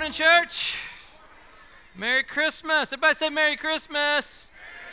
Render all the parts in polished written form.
morning, church. Merry Christmas. Everybody say Merry Christmas.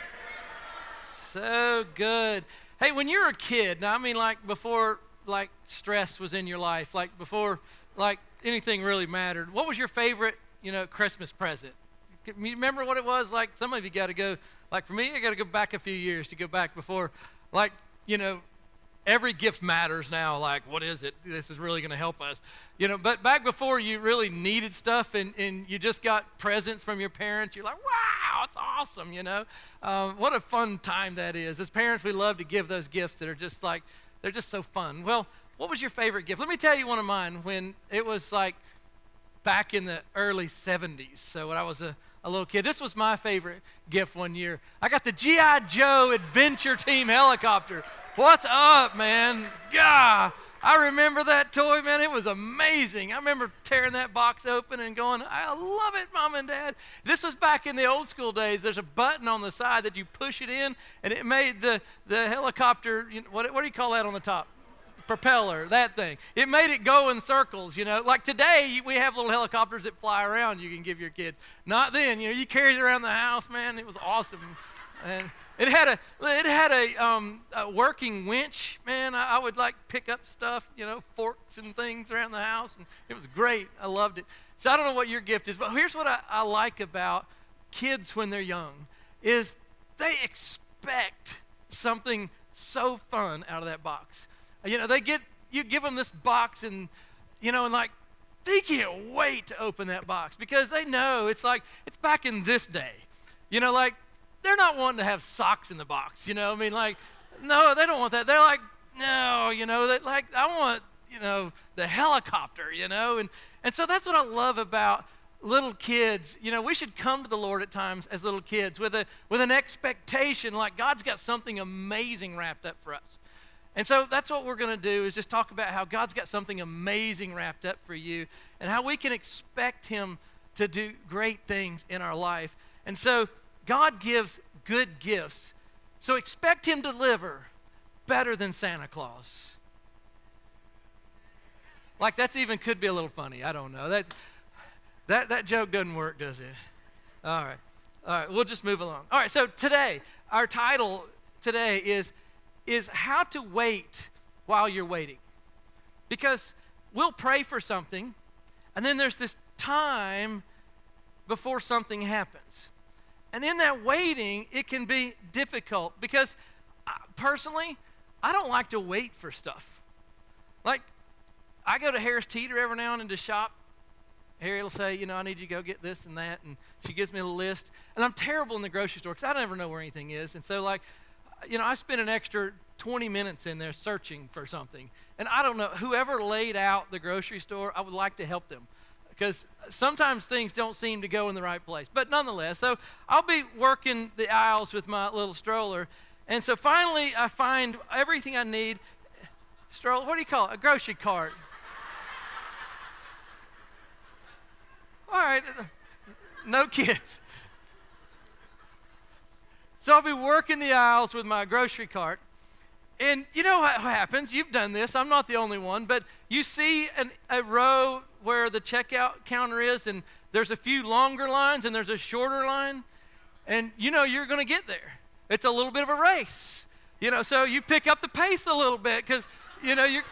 So good. Hey, when you were a kid, now I mean like before like stress was in your life, like before like anything really mattered, what was your favorite, Christmas present? You remember what it was? Like some of you got to go, like for me, I got to go back a few years to go back before, like, every gift matters now. Like, what is it? This is really going to help us. But back before you really needed stuff and you just got presents from your parents, you're like, wow, it's awesome, What a fun time that is. As parents, we love to give those gifts that are just like, they're just so fun. Well, what was your favorite gift? Let me tell you one of mine when it was like back in the early 70s. So when I was a little kid, this was my favorite gift one year. I got the G.I. Joe Adventure Team helicopter. What's up, man? God, I remember that toy, man. It was amazing. I remember tearing that box open and going, I love it, Mom and Dad. This was back in the old school days. There's a button on the side that you push it in, and it made the helicopter, what do you call that on the top? Propeller, that thing. It made it go in circles, Like today, we have little helicopters that fly around you can give your kids. Not then, you carried it around the house, man. It was awesome. And it had a working winch, man. I would like pick up stuff, forks and things around the house, and it was great. I loved it. So I don't know what your gift is, but here's what I like about kids when they're young is they expect something so fun out of that box. You give them this box and like they can't wait to open that box because they know it's back in this day, like they're not wanting to have socks in the box, no, they don't want that. They're like, no, I want, the helicopter, and so that's what I love about little kids. We should come to the Lord at times as little kids with an expectation like God's got something amazing wrapped up for us. And so that's what we're going to do is just talk about how God's got something amazing wrapped up for you and how we can expect him to do great things in our life. And so God gives good gifts. So expect him to deliver better than Santa Claus. Like that's even could be a little funny. I don't know. That joke doesn't work, does it? All right, we'll just move along. All right, so today, our title today is how to wait while you're waiting. Because we'll pray for something, and then there's this time before something happens. And in that waiting, it can be difficult because personally, I don't like to wait for stuff. Like, I go to Harris Teeter every now and then to shop. Harry will say, I need you to go get this and that, and she gives me a list. And I'm terrible in the grocery store because I never know where anything is. And so, I spend an extra 20 minutes in there searching for something. And I don't know, whoever laid out the grocery store, I would like to help them. Because sometimes things don't seem to go in the right place. But nonetheless, so I'll be working the aisles with my little stroller. And so finally, I find everything I need. Stroller, what do you call it? A grocery cart. All right, no kids. So I'll be working the aisles with my grocery cart. And you know what happens? You've done this. I'm not the only one. But you see a row where the checkout counter is, and there's a few longer lines, and there's a shorter line. And you're going to get there. It's a little bit of a race. So you pick up the pace a little bit because, you're,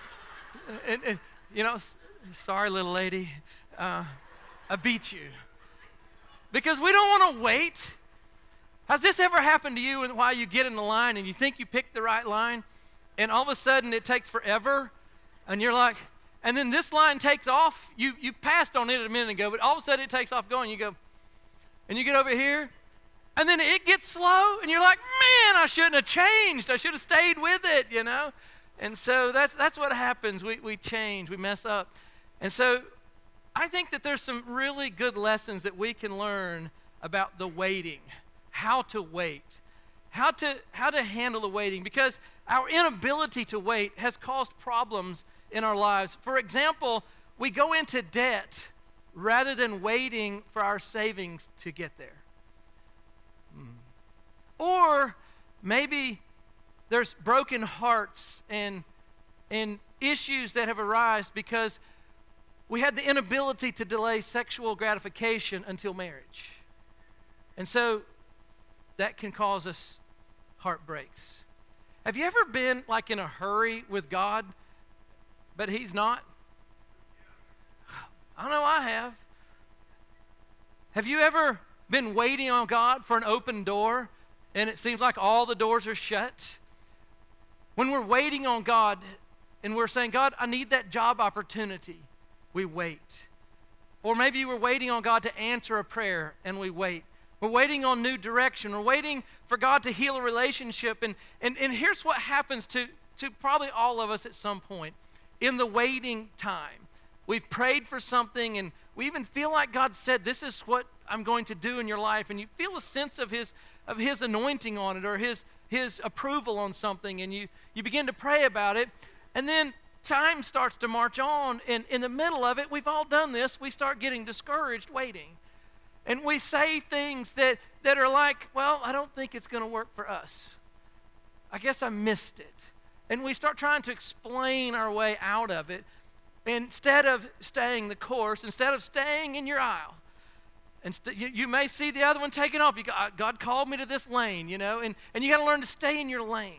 sorry, little lady, I beat you. Because we don't want to wait. Has this ever happened to you while you get in the line and you think you picked the right line and all of a sudden it takes forever and you're like, and then this line takes off, you passed on it a minute ago, but all of a sudden it takes off going, you go, and you get over here and then it gets slow and you're like, man, I shouldn't have changed. I should have stayed with it, And so that's what happens. We change, we mess up. And so I think that there's some really good lessons that we can learn about the waiting. How to wait, how to handle the waiting, because our inability to wait has caused problems in our lives. For example, we go into debt rather than waiting for our savings to get there. Or maybe there's broken hearts and issues that have arisen because we had the inability to delay sexual gratification until marriage. And so that can cause us heartbreaks. Have you ever been like in a hurry with God, but He's not? I know I have. Have you ever been waiting on God for an open door and it seems like all the doors are shut? When we're waiting on God and we're saying, God, I need that job opportunity, we wait. Or maybe we're waiting on God to answer a prayer and we wait. We're waiting on new direction. We're waiting for God to heal a relationship. And here's what happens to probably all of us at some point. In the waiting time, we've prayed for something and we even feel like God said, this is what I'm going to do in your life. And you feel a sense of His anointing on it or His approval on something. And you begin to pray about it. And then time starts to march on. And in the middle of it, we've all done this. We start getting discouraged waiting. And we say things that are like, well, I don't think it's going to work for us. I guess I missed it. And we start trying to explain our way out of it instead of staying the course, instead of staying in your aisle. And you may see the other one taking off. God called me to this lane, and you got to learn to stay in your lane.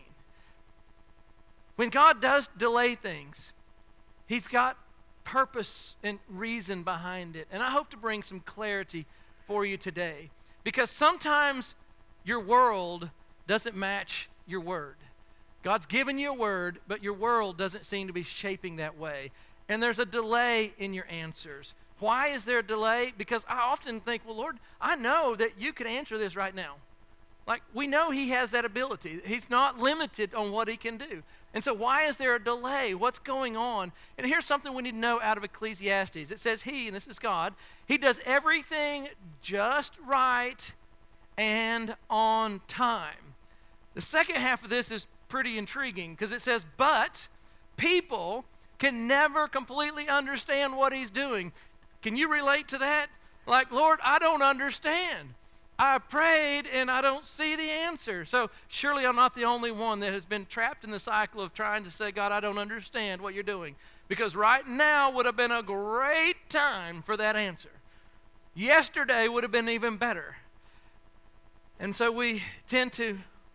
When God does delay things, He's got purpose and reason behind it. And I hope to bring some clarity for you today, because sometimes your world doesn't match your word. God's given you a word, but your world doesn't seem to be shaping that way. And there's a delay in your answers. Why is there a delay? Because I often think, well, Lord, I know that you could answer this right now. Like, we know He has that ability. He's not limited on what He can do. And so why is there a delay? What's going on? And here's something we need to know out of Ecclesiastes. It says He, and this is God, He does everything just right and on time. The second half of this is pretty intriguing because it says, but people can never completely understand what He's doing. Can you relate to that? Like, Lord, I don't understand. I prayed and I don't see the answer. So surely I'm not the only one that has been trapped in the cycle of trying to say, God, I don't understand what you're doing. Because right now would have been a great time for that answer. Yesterday would have been even better. And so we tend to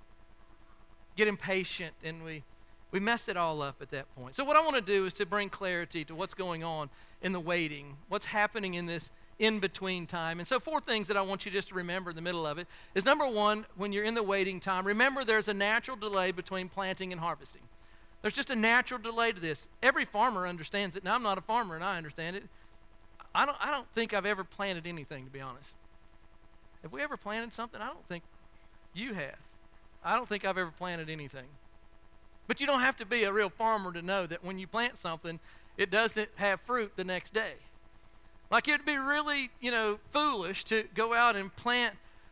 get impatient and we mess it all up at that point. So what I want to do is to bring clarity to what's going on in the waiting, what's happening in this in-between time. And so 4 things that I want you just to remember in the middle of it is, number 1, when you're in the waiting time, remember there's a natural delay between planting and harvesting. There's just a natural delay to this. Every farmer understands it. Now, I'm not a farmer and I understand it. I don't think I've ever planted anything, to be honest. Have we ever planted something? I don't think you have. I don't think I've ever planted anything. But you don't have to be a real farmer to know that when you plant something, it doesn't have fruit the next day. Like, it'd be really, foolish to go out and plant,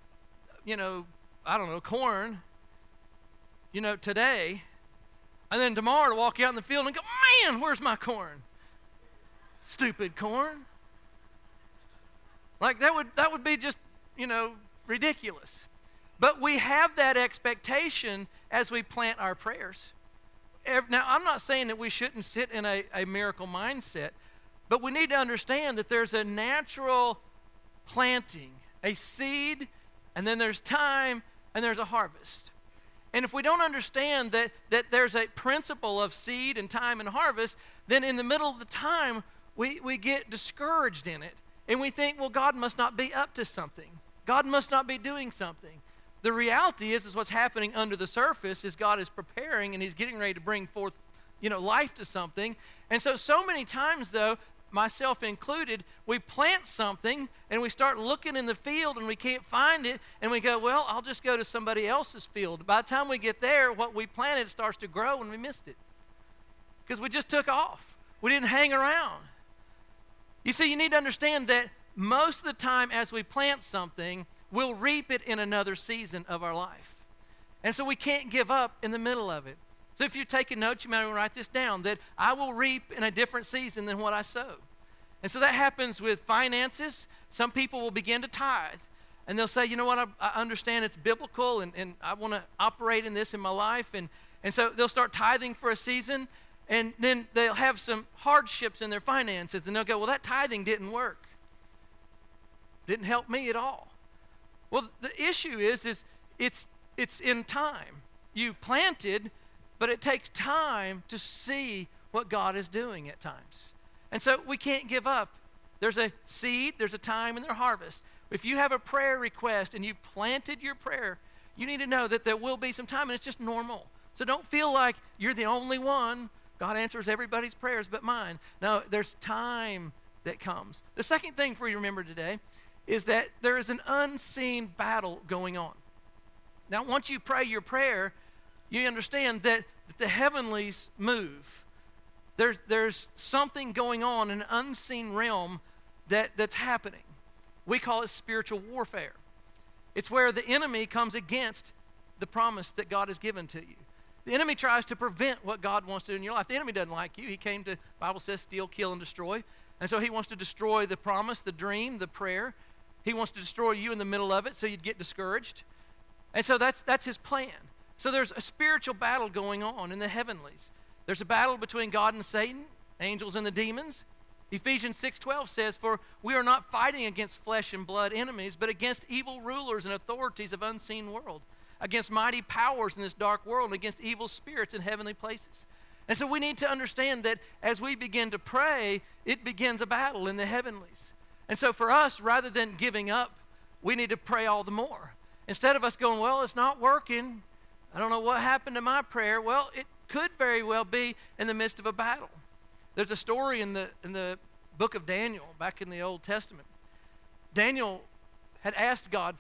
corn, today, and then tomorrow to walk out in the field and go, man, where's my corn? Stupid corn. Like, that would be just, ridiculous. But we have that expectation as we plant our prayers. Now, I'm not saying that we shouldn't sit in a miracle mindset, but we need to understand that there's a natural planting, a seed, and then there's time, and there's a harvest. And if we don't understand that there's a principle of seed and time and harvest, then in the middle of the time, we get discouraged in it. And we think, well, God must not be up to something. God must not be doing something. The reality is what's happening under the surface is God is preparing and He's getting ready to bring forth, life to something. And so many times, though, myself included, we plant something and we start looking in the field and we can't find it, and we go, well, I'll just go to somebody else's field. By the time we get there, what we planted starts to grow and we missed it because we just took off. We didn't hang around. You see, you need to understand that most of the time as we plant something, we'll reap it in another season of our life. And so we can't give up in the middle of it. So if you're taking notes, you might want to write this down, that I will reap in a different season than what I sow. And so that happens with finances. Some people will begin to tithe. And they'll say, you know what, I understand it's biblical and I want to operate in this in my life. And so they'll start tithing for a season. And then they'll have some hardships in their finances, and they'll go, well, that tithing didn't work. Didn't help me at all. Well, the issue is it's in time. You planted, but it takes time to see what God is doing at times. And so we can't give up. There's a seed, there's a time, and there's a harvest. If you have a prayer request and you planted your prayer, you need to know that there will be some time, and it's just normal. So don't feel like you're the only one. God answers everybody's prayers but mine. No, there's time that comes. The second thing for you to remember today is that there is an unseen battle going on. Now, once you pray your prayer, you understand that the heavenlies move. There's something going on in an unseen realm that's happening. We call it spiritual warfare. It's where the enemy comes against the promise that God has given to you. The enemy tries to prevent what God wants to do in your life. The enemy doesn't like you. He came to, the Bible says, steal, kill, and destroy. And so he wants to destroy the promise, the dream, the prayer. He wants to destroy you in the middle of it so you'd get discouraged. And so that's his plan. So there's a spiritual battle going on in the heavenlies. There's a battle between God and Satan, angels and the demons. Ephesians 6:12 says, for we are not fighting against flesh and blood enemies, but against evil rulers and authorities of unseen world, against mighty powers in this dark world, and against evil spirits in heavenly places. And so we need to understand that as we begin to pray, it begins a battle in the heavenlies. And so for us, rather than giving up, we need to pray all the more. Instead of us going, well, it's not working, I don't know what happened to my prayer. Well, it could very well be in the midst of a battle. There's a story in the book of Daniel, back in the Old Testament. Daniel had asked God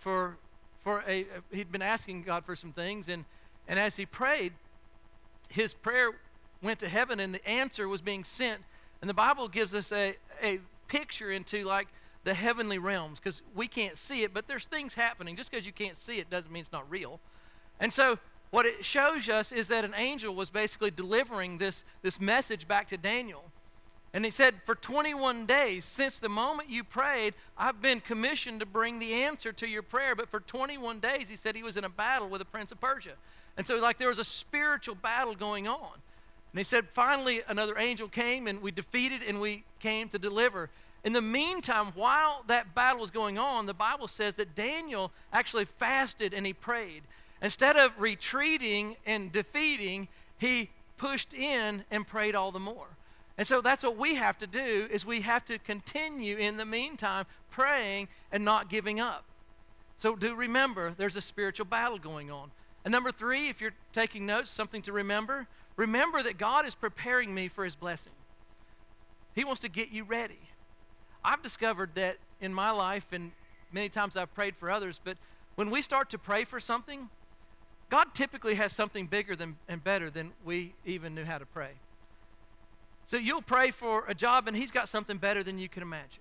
he'd been asking God for some things, and as he prayed, his prayer went to heaven, and the answer was being sent. And the Bible gives us a picture into like the heavenly realms, because we can't see it, but there's things happening. Just because you can't see it doesn't mean it's not real. And so what it shows us is that an angel was basically delivering this message back to Daniel. And he said, for 21 days, since the moment you prayed, I've been commissioned to bring the answer to your prayer. But for 21 days, he said he was in a battle with the prince of Persia. And so like there was a spiritual battle going on. And he said, finally, another angel came, and we defeated, and we came to deliver. In the meantime, while that battle was going on, the Bible says that Daniel actually fasted and he prayed. Instead of retreating and defeating, he pushed in and prayed all the more. And so that's what we have to do, is we have to continue in the meantime praying and not giving up. So do remember, there's a spiritual battle going on. And number 3, if you're taking notes, something to remember that God is preparing me for his blessing. He wants to get you ready. I've discovered that in my life, and many times I've prayed for others, but when we start to pray for something, God typically has something bigger and better than we even knew how to pray. So you'll pray for a job, and he's got something better than you can imagine.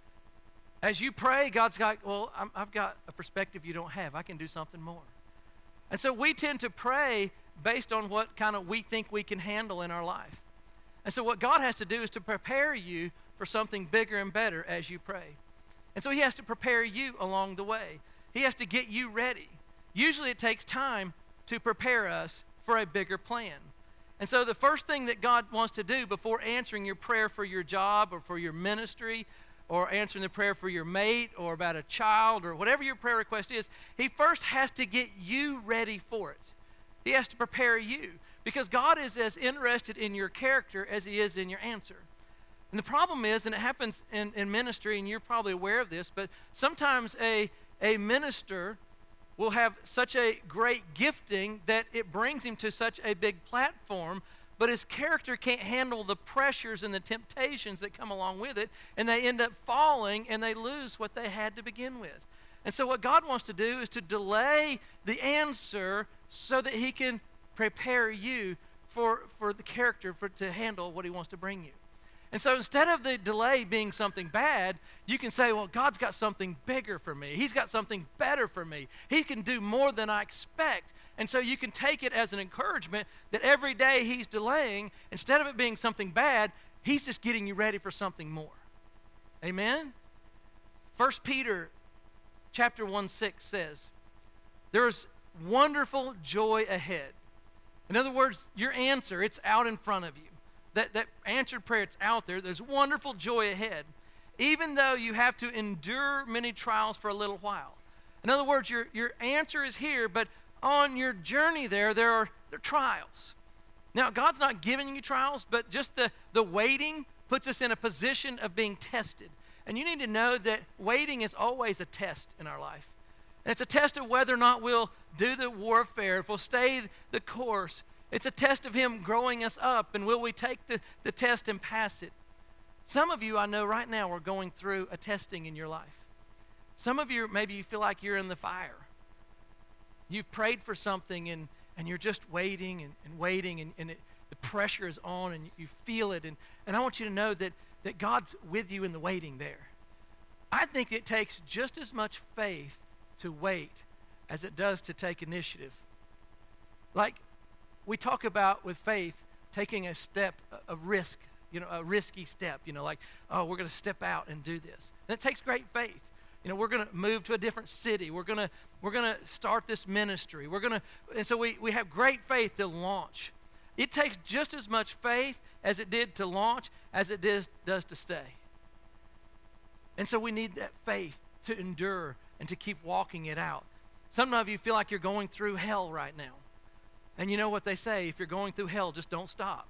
As you pray, God's got, well, I've got a perspective you don't have. I can do something more. And so we tend to pray based on what kind of we think we can handle in our life. And so what God has to do is to prepare you for something bigger and better as you pray. And so he has to prepare you along the way. He has to get you ready. Usually it takes time to prepare us for a bigger plan. And so the first thing that God wants to do before answering your prayer for your job or for your ministry or answering the prayer for your mate or about a child or whatever your prayer request is, he first has to get you ready for it. He has to prepare you, because God is as interested in your character as he is in your answer. And the problem is, and it happens in ministry, and you're probably aware of this, but sometimes a minister will have such a great gifting that it brings him to such a big platform, but his character can't handle the pressures and the temptations that come along with it, and they end up falling, and they lose what they had to begin with. And so what God wants to do is to delay the answer so that he can prepare you for the character to handle what he wants to bring you. And so instead of the delay being something bad, you can say, well, God's got something bigger for me. He's got something better for me. He can do more than I expect. And so you can take it as an encouragement that every day he's delaying, instead of it being something bad, he's just getting you ready for something more. Amen? 1 Peter chapter 1:6 says, there's wonderful joy ahead. In other words, your answer, it's out in front of you. that answered prayer, it's out there. There's wonderful joy ahead, even though you have to endure many trials for a little while. In other words, your answer is here, but on your journey there are trials. Now, God's not giving you trials, but just the waiting puts us in a position of being tested. And you need to know that waiting is always a test in our life. And it's a test of whether or not we'll do the warfare, if we'll stay the course. It's a test of Him growing us up, and will we take the test and pass it? Some of you, I know right now, are going through a testing in your life. Some of you, maybe you feel like you're in the fire. You've prayed for something, and you're just waiting and waiting, and the pressure is on, and you feel it. And I want you to know that God's with you in the waiting there. I think it takes just as much faith to wait as it does to take initiative. Like we talk about with faith, taking a step, a risk, a risky step, like, oh, we're going to step out and do this. And it takes great faith. We're going to move to a different city. We're going to start this ministry. And so we have great faith to launch. It takes just as much faith as it did to launch as it does to stay. And so we need that faith to endure and to keep walking it out. Some of you feel like you're going through hell right now. And you know what they say, if you're going through hell, just don't stop.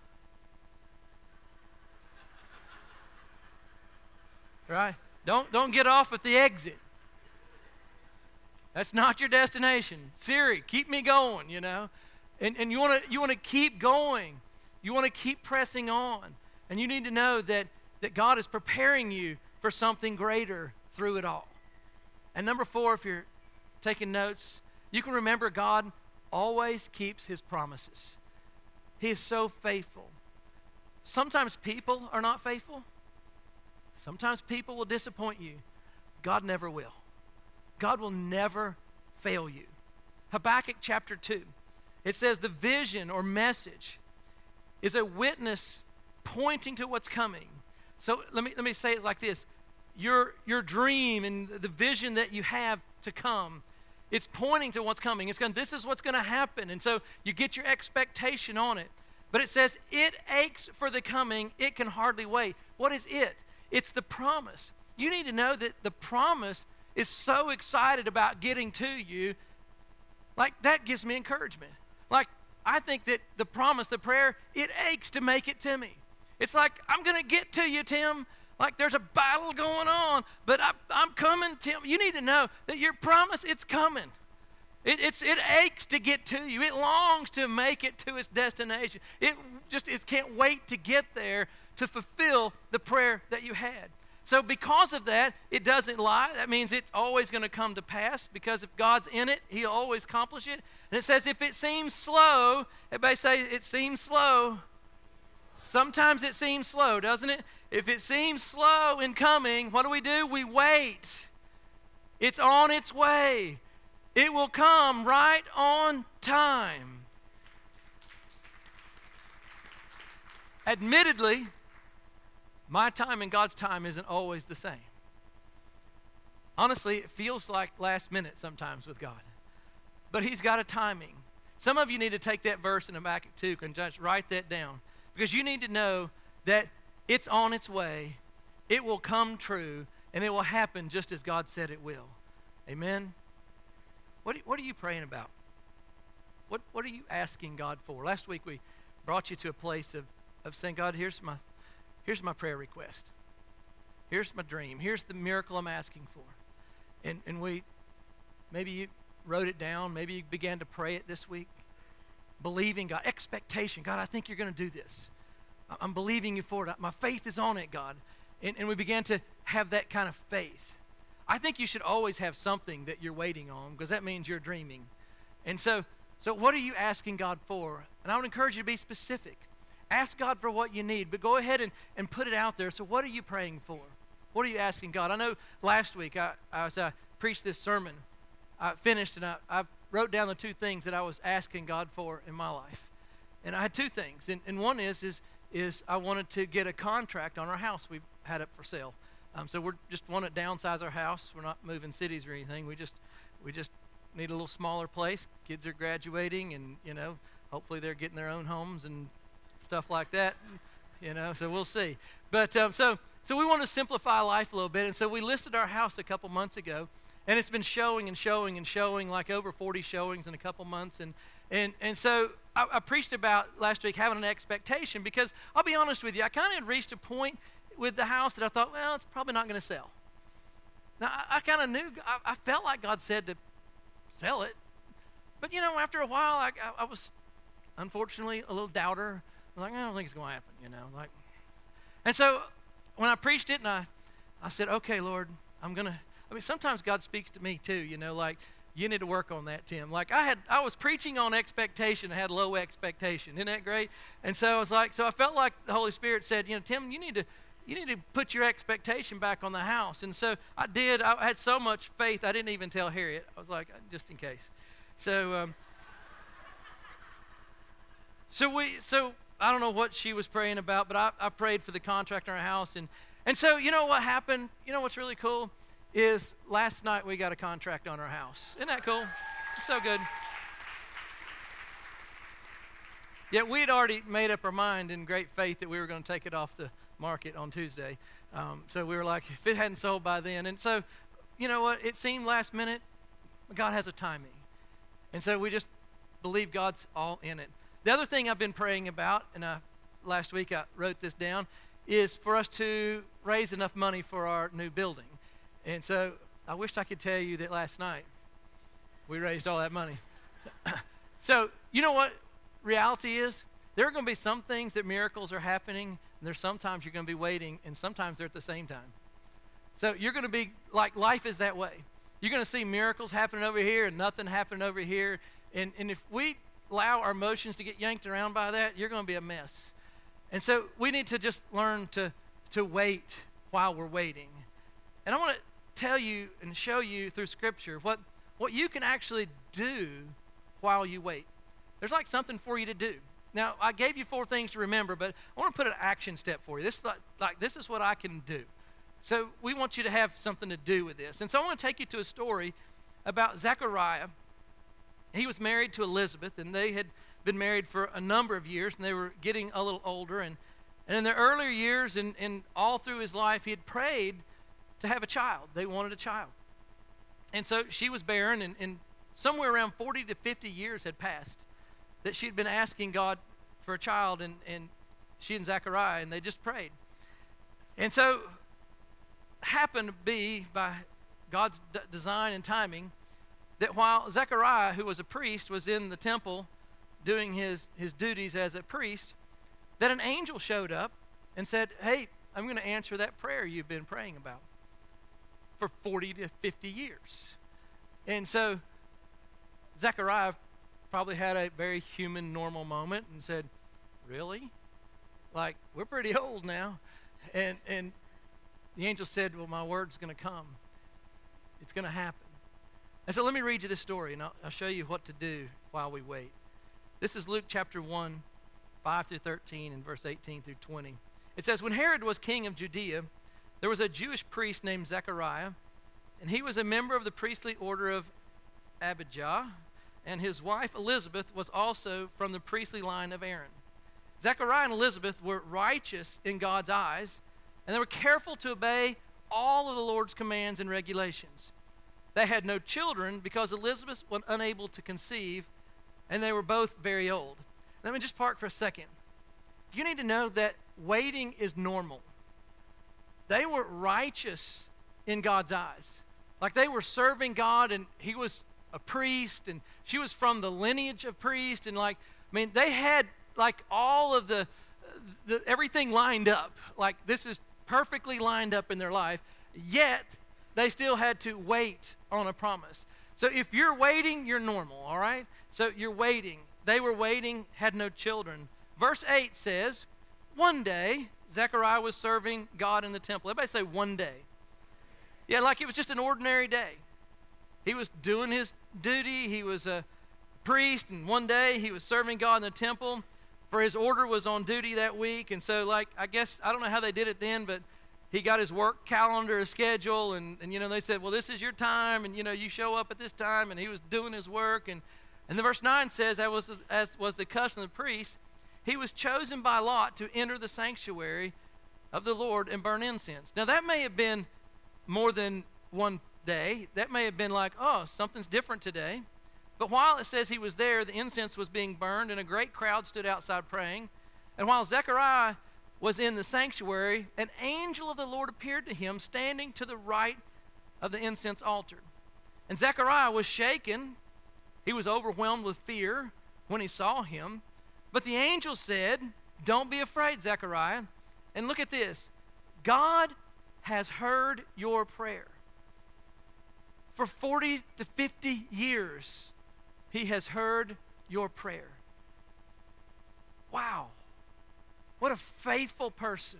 Right? Don't get off at the exit. That's not your destination. Siri, keep me going, And you want to keep going. You want to keep pressing on. And you need to know that God is preparing you for something greater through it all. And number 4, if you're taking notes, you can remember God always keeps His promises. He is so faithful. Sometimes people are not faithful. Sometimes people will disappoint you. God never will. God will never fail you. Habakkuk chapter 2. It says the vision or message is a witness pointing to what's coming. So let me say it like this. Your dream and the vision that you have to come, it's pointing to what's coming. This is what's going to happen. And so you get your expectation on it. But it says, it aches for the coming. It can hardly wait. What is it? It's the promise. You need to know that the promise is so excited about getting to you. Like, that gives me encouragement. Like, I think that the promise, the prayer, it aches to make it to me. It's like, I'm going to get to you, Tim. Like, there's a battle going on, but I'm coming, Tim. You need to know that your promise, it's coming. It aches to get to you. It longs to make it to its destination. It can't wait to get there to fulfill the prayer that you had. So because of that, it doesn't lie. That means it's always going to come to pass, because if God's in it, He'll always accomplish it. And it says if it seems slow, everybody say it seems slow. Sometimes it seems slow, doesn't it? If it seems slow in coming, what do? We wait. It's on its way. It will come right on time. Admittedly, my time and God's time isn't always the same. Honestly, it feels like last minute sometimes with God. But He's got a timing. Some of you need to take that verse in Habakkuk 2 and just write that down. Because you need to know that it's on its way, it will come true, and it will happen just as God said it will. Amen? What are you praying about? What are you asking God for? Last week we brought you to a place of saying, God, here's my prayer request. Here's my dream. Here's the miracle I'm asking for. And maybe you wrote it down. Maybe you began to pray it this week. Believing God, expectation. God, I think you're going to do this. I'm believing you for it. My faith is on it, God. And we began to have that kind of faith. I think you should always have something that you're waiting on, because that means you're dreaming. And so what are you asking God for? And I would encourage you to be specific. Ask God for what you need, but go ahead and put it out there. So what are you praying for? What are you asking God? I know last week I preached this sermon. I finished, and I wrote down the 2 things that I was asking God for in my life. And I had 2 things. And one is I wanted to get a contract on our house we had up for sale. So we just want to downsize our house. We're not moving cities or anything. We just need a little smaller place. Kids are graduating, and hopefully they're getting their own homes and stuff like that, so we'll see. But so we want to simplify life a little bit, and so we listed our house a couple months ago, and it's been showing and showing and showing, like over 40 showings in a couple months. And so I preached about last week having an expectation, because I'll be honest with you, I kind of had reached a point with the house that I thought, well, it's probably not going to sell. Now, I kind of knew, I felt like God said to sell it. But, after a while, I was, unfortunately, a little doubter. I'm like, I don't think it's going to happen, And so when I preached it, and I said, okay, Lord, sometimes God speaks to me too, like, you need to work on that, Tim. Like, I was preaching on expectation. I had low expectation. Isn't that great? And so I felt like the Holy Spirit said, Tim, you need to put your expectation back on the house. And so I did. I had so much faith, I didn't even tell Harriet. I was like, just in case. So I don't know what she was praying about, but I prayed for the contract in our house. And so what happened? What's really cool is last night we got a contract on our house. Isn't that cool? So good. Yeah, we had already made up our mind in great faith that we were going to take it off the market on Tuesday. So we were like, if it hadn't sold by then. And so, you know what? It seemed last minute. God has a timing. And so we just believe God's all in it. The other thing I've been praying about, and last week I wrote this down, is for us to raise enough money for our new building. And so I wish I could tell you that last night we raised all that money. So you know what reality is? There are going to be some things that miracles are happening, and there's sometimes you're going to be waiting, and sometimes they're at the same time. So you're going to be, like, life is that way. You're going to see miracles happening over here and nothing happening over here. And if we allow our emotions to get yanked around by that, you're going to be a mess. And so we need to just learn to wait while we're waiting. And I want to tell you and show you through Scripture what you can actually do while you wait. There's like something for you to do. Now, I gave you 4 things to remember, but I want to put an action step for you. This is this is what I can do. So we want you to have something to do with this. And so I want to take you to a story about Zechariah. He was married to Elizabeth, and they had been married for a number of years, and they were getting a little older. And in their earlier years and all through his life, he had prayed to have a child. They wanted a child. And so she was barren, and somewhere around 40 to 50 years had passed that she had been asking God for a child, and she and Zechariah, and they just prayed. And so happened to be, by God's design and timing, that while Zechariah, who was a priest, was in the temple doing his duties as a priest, that an angel showed up and said, hey, I'm going to answer that prayer you've been praying about for 40 to 50 years. And so Zechariah probably had a very human, normal moment and said, really? Like, we're pretty old now. And the angel said, well, my word's going to come. It's going to happen. And so let me read you this story, and I'll show you what to do while we wait. This is Luke chapter 1, 5 through 13, and verse 18 through 20. It says, when Herod was king of Judea, there was a Jewish priest named Zechariah, and he was a member of the priestly order of Abijah, and his wife Elizabeth was also from the priestly line of Aaron. Zechariah and Elizabeth were righteous in God's eyes, and they were careful to obey all of the Lord's commands and regulations. They had no children because Elizabeth was unable to conceive, and they were both very old. Let me just park for a second. You need to know that waiting is normal. They were righteous in God's eyes. Like, they were serving God, and he was a priest, and she was from the lineage of priests, and they had like all of the everything lined up. Like, this is perfectly lined up in their life, yet they still had to wait on a promise. So if you're waiting, you're normal, all right? So you're waiting. They were waiting, had no children. Verse 8 says, one day, Zechariah was serving God in the temple. Everybody say one day. Yeah, like it was just an ordinary day. He was doing his duty. He was a priest, and one day he was serving God in the temple, for his order was on duty that week. And so, like, I guess, I don't know how they did it then, but he got his work calendar, his schedule, and they said, well, this is your time, and, you show up at this time, and he was doing his work. And the verse 9 says, as was the custom of the priest, he was chosen by lot to enter the sanctuary of the Lord and burn incense. Now that may have been more than one day. That may have been like, oh, something's different today. But while it says he was there, the incense was being burned, and a great crowd stood outside praying. And while Zechariah was in the sanctuary, an angel of the Lord appeared to him, standing to the right of the incense altar. And Zechariah was shaken. He was overwhelmed with fear when he saw him. But the angel said, "Don't be afraid, Zechariah." And look at this. God has heard your prayer. For 40 to 50 years, he has heard your prayer. Wow. What a faithful person.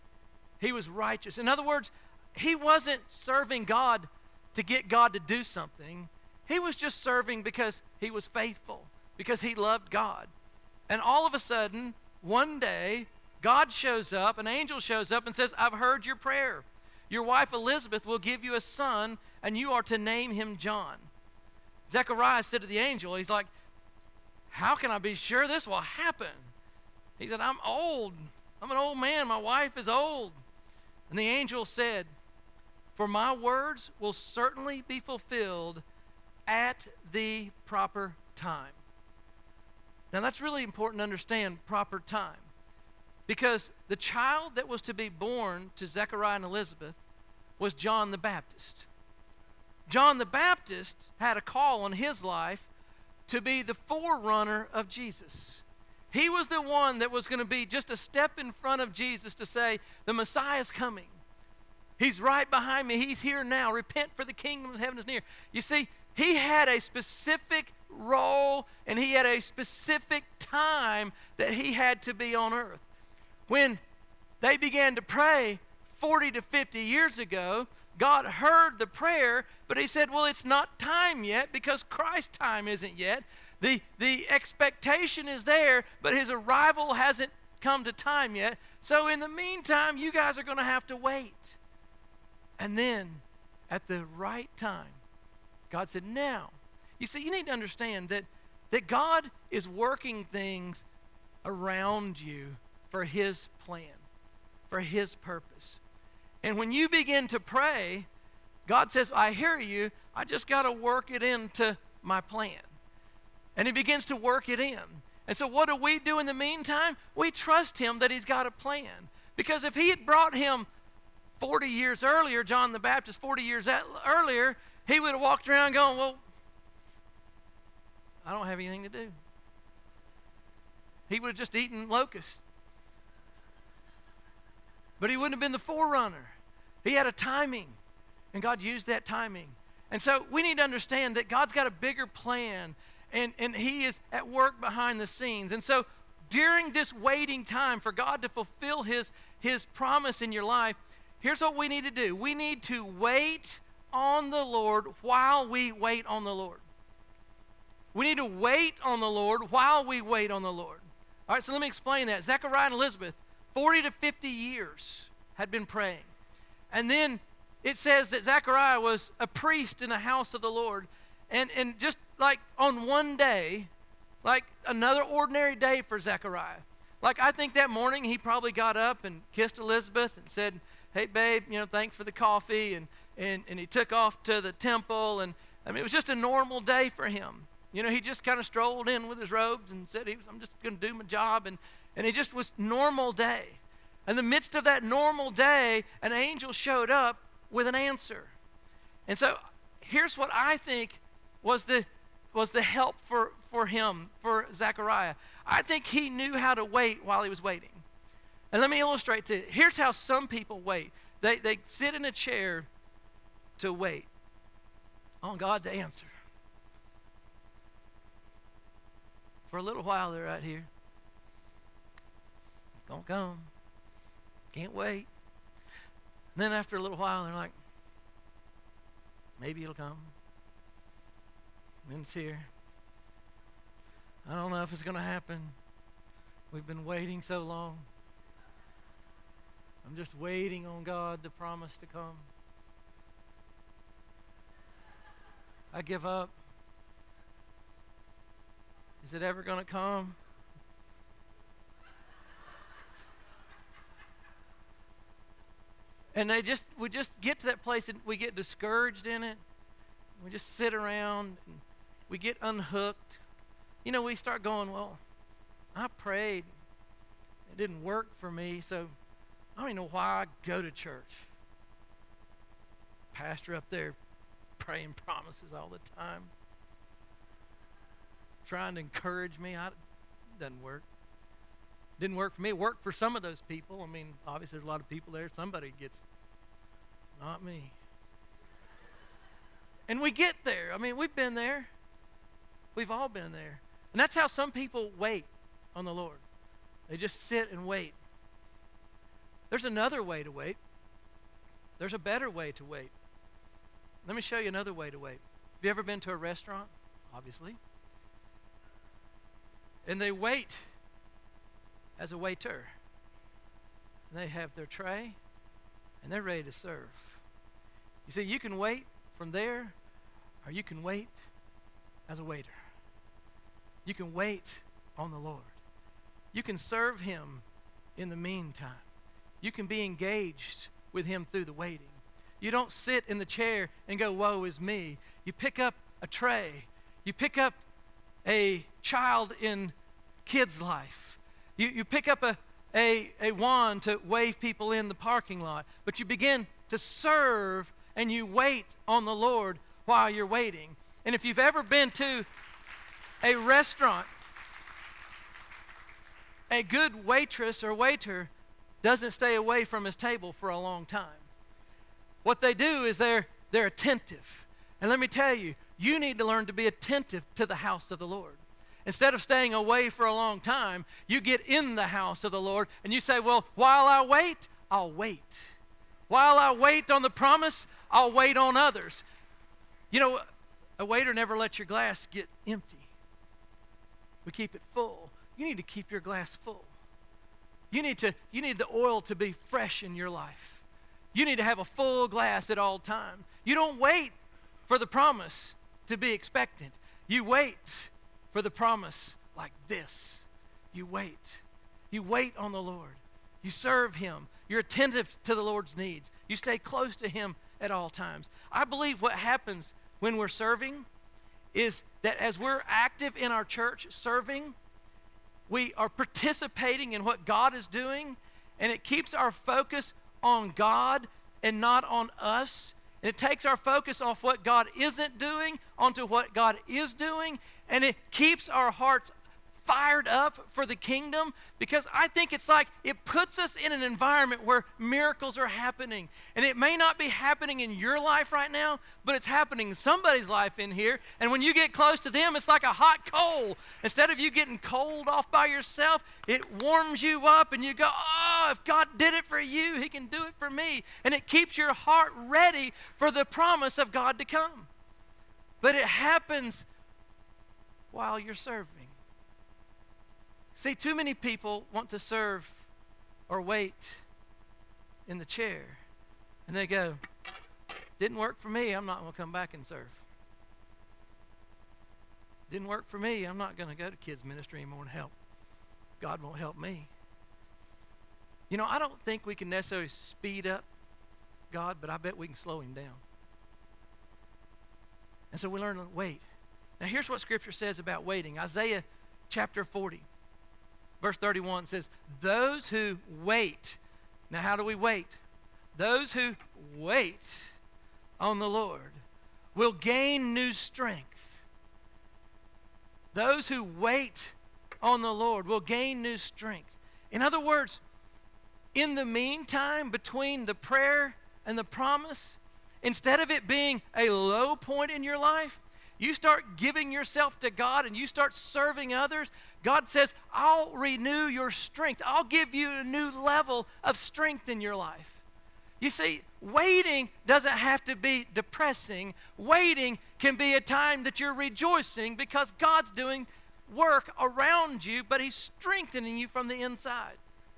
He was righteous. In other words, he wasn't serving God to get God to do something. He was just serving because he was faithful, because he loved God. And all of a sudden, one day, God shows up, an angel shows up and says, "I've heard your prayer. Your wife Elizabeth will give you a son, and you are to name him John." Zechariah said to the angel, he's like, "How can I be sure this will happen?" He said, "I'm old. I'm an old man. My wife is old." And the angel said, "For my words will certainly be fulfilled at the proper time." Now that's really important to understand, proper time. Because the child that was to be born to Zechariah and Elizabeth was John the Baptist. John the Baptist had a call on his life to be the forerunner of Jesus. He was the one that was going to be just a step in front of Jesus to say, the Messiah's coming. He's right behind me. He's here now. Repent, for the kingdom of heaven is near. You see, he had a specific role and he had a specific time that he had to be on earth. When they began to pray 40 to 50 years ago, God heard the prayer, but he said, well, it's not time yet because Christ's time isn't yet. The expectation is there, but his arrival hasn't come to time yet. So in the meantime, you guys are going to have to wait. And then at the right time, God said, now. You see, you need to understand that God is working things around you for his plan, for his purpose. And when you begin to pray, God says, I hear you. I just got to work it into my plan. And he begins to work it in. And so what do we do in the meantime? We trust him that he's got a plan. Because if he had brought him 40 years earlier, John the Baptist 40 years earlier, he would have walked around going, well, I don't have anything to do. He would have just eaten locusts. But he wouldn't have been the forerunner. He had a timing, and God used that timing. And so we need to understand that God's got a bigger plan, and he is at work behind the scenes. And so during this waiting time for God to fulfill his promise in your life, here's what we need to do. We need to wait on the Lord while we wait on the Lord. We need to wait on the Lord while we wait on the Lord. All right, so let me explain that. Zechariah and Elizabeth, 40 to 50 years had been praying. And then it says that Zechariah was a priest in the house of the Lord. And just like on one day, like another ordinary day for Zechariah. Like I think that morning he probably got up and kissed Elizabeth and said, hey babe, thanks for the coffee. And he took off to the temple. And I mean, it was just a normal day for him. He just kind of strolled in with his robes and said, I'm just going to do my job. And it just was normal day. In the midst of that normal day, an angel showed up with an answer. And so here's what I think was the help for him, for Zechariah. I think he knew how to wait while he was waiting. And let me illustrate to you. Here's how some people wait. They sit in a chair to wait on God to answer. For a little while they're right here. Don't come. Can't wait. And then after a little while they're like, maybe it'll come. And then it's here. I don't know if it's going to happen. We've been waiting so long. I'm just waiting on God, the promise to come. I give up. Is it ever going to come? And we just get to that place and we get discouraged in it. We just sit around and we get unhooked. You know, we start going, well, I prayed. It didn't work for me, so I don't even know why I go to church. Pastor up there praying promises all the time, trying to encourage me. It doesn't work. Didn't work for me. It worked for some of those people. I mean, obviously there's a lot of people there. Somebody gets, not me. And we get there. I mean, we've been there. We've all been there. And that's how some people wait on the Lord. They just sit and wait. There's another way to wait. There's a better way to wait. Let me show you another way to wait. Have you ever been to a restaurant? Obviously. And they wait as a waiter. And they have their tray, and they're ready to serve. You see, you can wait from there, or you can wait as a waiter. You can wait on the Lord. You can serve Him in the meantime. You can be engaged with Him through the waiting. You don't sit in the chair and go, woe is me. You pick up a tray. You pick up a child in kids' life. You pick up a wand to wave people in the parking lot. But you begin to serve and you wait on the Lord while you're waiting. And if you've ever been to a restaurant, a good waitress or waiter doesn't stay away from his table for a long time. What they do is they're attentive. And let me tell you, you need to learn to be attentive to the house of the Lord. Instead of staying away for a long time, you get in the house of the Lord and you say, well, while I wait, I'll wait. While I wait on the promise, I'll wait on others. You know, a waiter never lets your glass get empty. We keep it full. You need to keep your glass full. You need the oil to be fresh in your life. You need to have a full glass at all times. You don't wait for the promise to be expectant. You wait for the promise like this. You wait. You wait on the Lord. You serve Him. You're attentive to the Lord's needs. You stay close to Him at all times. I believe what happens when we're serving is that as we're active in our church serving, we are participating in what God is doing, and it keeps our focus on God and not on us. And it takes our focus off what God isn't doing onto what God is doing, and it keeps our hearts fired up for the kingdom, because I think it's like it puts us in an environment where miracles are happening. And it may not be happening in your life right now, but it's happening in somebody's life in here. And when you get close to them, it's like a hot coal. Instead of you getting cold off by yourself, it warms you up and you go, oh, if God did it for you, He can do it for me. And it keeps your heart ready for the promise of God to come. But it happens while you're serving. See, too many people want to serve or wait in the chair. And they go, didn't work for me, I'm not going to come back and serve. Didn't work for me, I'm not going to go to kids ministry anymore and help. God won't help me. You know, I don't think we can necessarily speed up God, but I bet we can slow Him down. And so we learn to wait. Now here's what Scripture says about waiting. Isaiah chapter 40. Verse 31 says, those who wait. Now, how do we wait? Those who wait on the Lord will gain new strength. Those who wait on the Lord will gain new strength. In other words, in the meantime, between the prayer and the promise, instead of it being a low point in your life, you start giving yourself to God and you start serving others. God says, I'll renew your strength. I'll give you a new level of strength in your life. You see, waiting doesn't have to be depressing. Waiting can be a time that you're rejoicing because God's doing work around you, but He's strengthening you from the inside.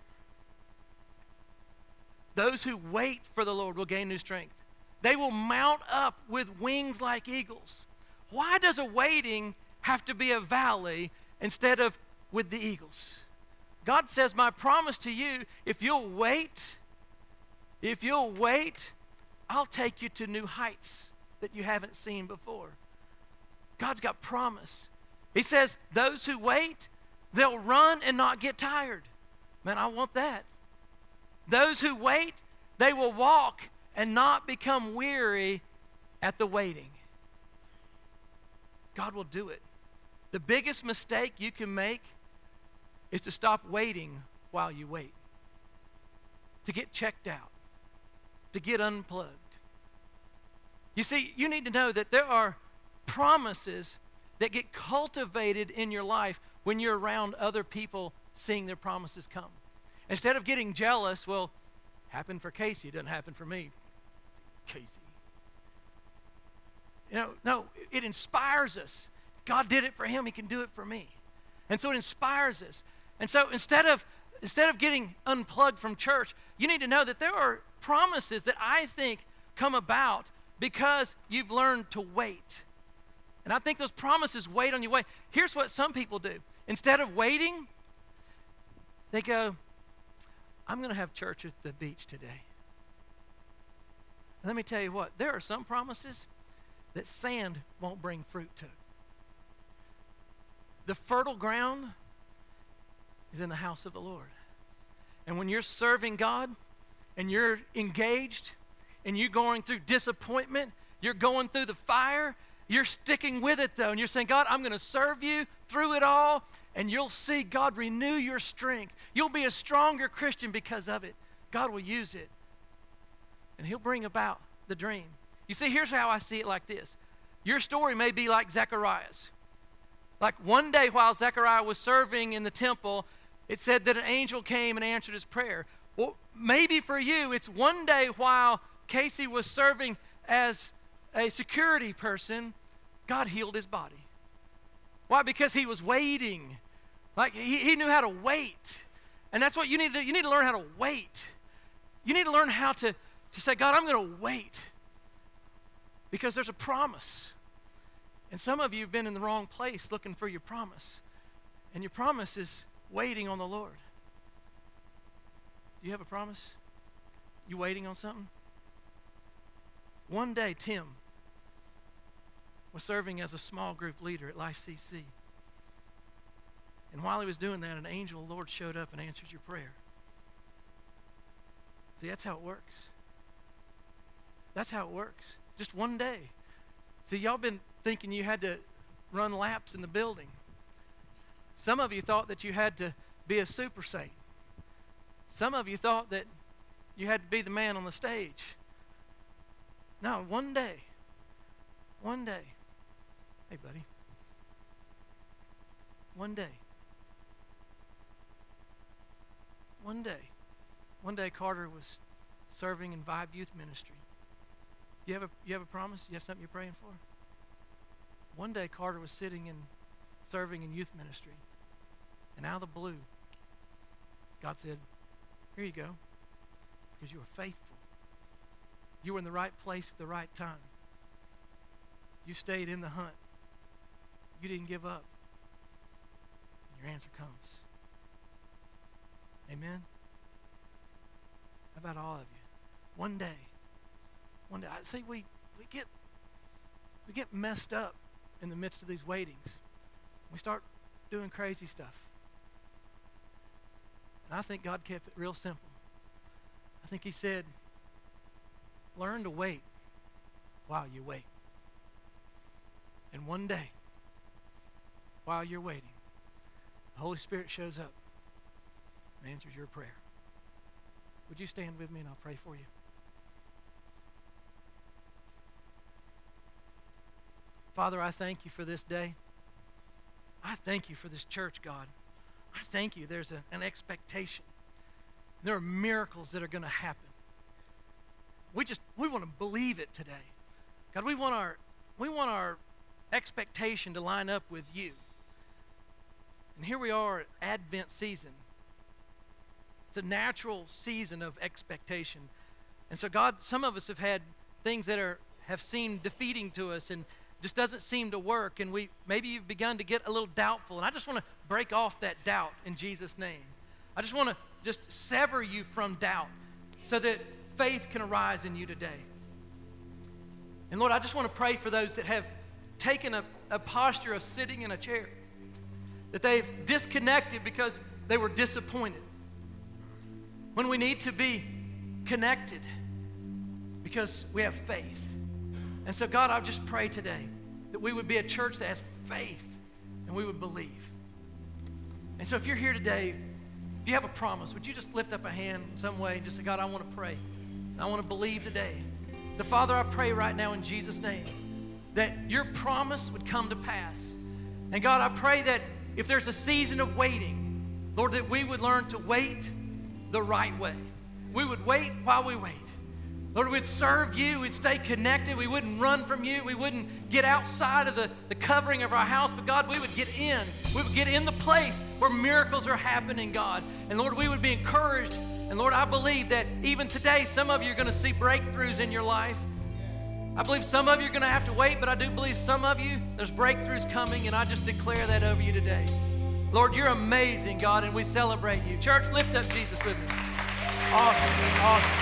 Those who wait for the Lord will gain new strength. They will mount up with wings like eagles. Why does a waiting have to be a valley instead of with the eagles? God says, my promise to you, if you'll wait, If you'll wait, I'll take you to new heights that you haven't seen before. God's got promise. He says, those who wait, they'll run and not get tired. Man, I want that. Those who wait, they will walk and not become weary at the waiting. God will do it. The biggest mistake you can make is to stop waiting while you wait. To get checked out. To get unplugged. You see, you need to know that there are promises that get cultivated in your life when you're around other people seeing their promises come. Instead of getting jealous, well, happened for Casey, it doesn't happen for me. Casey. No, it inspires us. God did it for him, he can do it for me. And so it inspires us. And so instead of getting unplugged from church, you need to know that there are promises that I think come about because you've learned to wait. And I think those promises wait on your way. Here's what some people do. Instead of waiting, they go, I'm going to have church at the beach today. And let me tell you what, there are some promises that sand won't bring fruit to. The fertile ground is in the house of the Lord. And when you're serving God and you're engaged and you're going through disappointment, you're going through the fire, you're sticking with it though, and you're saying, God, I'm going to serve you through it all, and you'll see God renew your strength. You'll be a stronger Christian because of it. God will use it, and he'll bring about the dream. You see, here's how I see it like this. Your story may be like Zechariah's. Like one day while Zechariah was serving in the temple, it said that an angel came and answered his prayer. Well, maybe for you, it's one day while Casey was serving as a security person, God healed his body. Why? Because he was waiting. Like he knew how to wait. And that's what you need to do. You need to learn how to wait. You need to learn how to say, God, I'm going to wait. Because there's a promise. And some of you have been in the wrong place looking for your promise. And your promise is waiting on the Lord. Do you have a promise? You waiting on something? One day, Tim was serving as a small group leader at Life CC. And while he was doing that, an angel of the Lord showed up and answered your prayer. See, that's how it works. That's how it works. Just one day. See, y'all been thinking you had to run laps in the building. Some of you thought that you had to be a super saint. Some of you thought that you had to be the man on the stage. No, one day. Hey, buddy. One day. One day Carter was serving in Vibe Youth Ministry. You have a promise? You have something you're praying for? One day Carter was sitting and serving in youth ministry. And out of the blue, God said, here you go. Because you were faithful. You were in the right place at the right time. You stayed in the hunt. You didn't give up. And your answer comes. Amen? How about all of you? One day, I think we get messed up in the midst of these waitings. We start doing crazy stuff. And I think God kept it real simple. I think he said, learn to wait while you wait. And one day, while you're waiting, the Holy Spirit shows up and answers your prayer. Would you stand with me and I'll pray for you? Father, I thank you for this day. I thank you for this church, God. I thank you there's an expectation. There are miracles that are going to happen. We want to believe it today. God, we want our expectation to line up with you. And here we are at Advent season. It's a natural season of expectation. And so God, some of us have had things that have seemed defeating to us and just doesn't seem to work, and maybe you've begun to get a little doubtful, and I just want to break off that doubt in Jesus' name. I just want to sever you from doubt so that faith can arise in you today. And Lord, I just want to pray for those that have taken a posture of sitting in a chair, that they've disconnected because they were disappointed, when we need to be connected because we have faith. And so God, I just pray today that we would be a church that has faith and we would believe. And so if you're here today, if you have a promise, would you just lift up a hand in some way and just say, God, I want to pray. I want to believe today. So Father, I pray right now in Jesus' name that your promise would come to pass. And God, I pray that if there's a season of waiting, Lord, that we would learn to wait the right way. We would wait while we wait. Lord, we'd serve you. We'd stay connected. We wouldn't run from you. We wouldn't get outside of the covering of our house. But God, we would get in. We would get in the place where miracles are happening, God. And Lord, we would be encouraged. And Lord, I believe that even today, some of you are going to see breakthroughs in your life. I believe some of you are going to have to wait, but I do believe some of you, there's breakthroughs coming, and I just declare that over you today. Lord, you're amazing, God, and we celebrate you. Church, lift up Jesus with us. Awesome. Awesome.